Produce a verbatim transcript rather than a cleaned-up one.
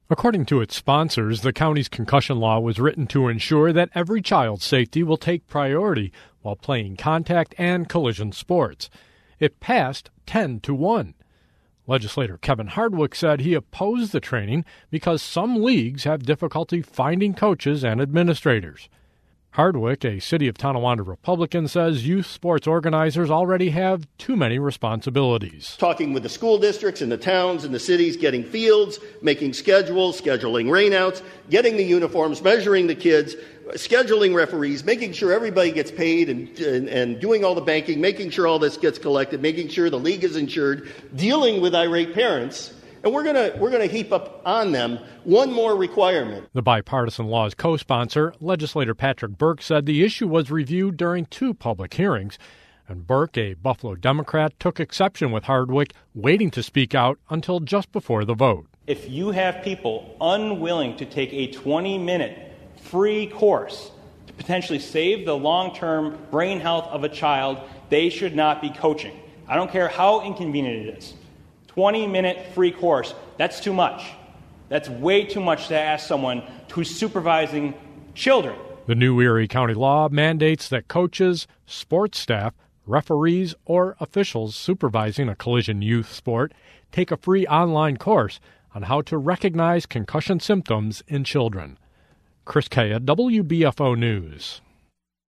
According to its sponsors, the county's concussion law was written to ensure that every child's safety will take priority while playing contact and collision sports. It passed ten to one. Legislator Kevin Hardwick said he opposed the training because some leagues have difficulty finding coaches and administrators. Hardwick, a City of Tonawanda Republican, says youth sports organizers already have too many responsibilities. Talking with the school districts and the towns and the cities, getting fields, making schedules, scheduling rainouts, getting the uniforms, measuring the kids, scheduling referees, making sure everybody gets paid and, and, and doing all the banking, making sure all this gets collected, making sure the league is insured, dealing with irate parents. And we're going we're going to heap up on them one more requirement. The bipartisan law's co-sponsor, legislator Patrick Burke, said the issue was reviewed during two public hearings. And Burke, a Buffalo Democrat, took exception with Hardwick waiting to speak out until just before the vote. If you have people unwilling to take a twenty-minute free course to potentially save the long-term brain health of a child, they should not be coaching. I don't care how inconvenient it is. twenty-minute free course, that's too much. That's way too much to ask someone who's supervising children. The new Erie County law mandates that coaches, sports staff, referees, or officials supervising a collision youth sport take a free online course on how to recognize concussion symptoms in children. Chris Kaya, W B F O News.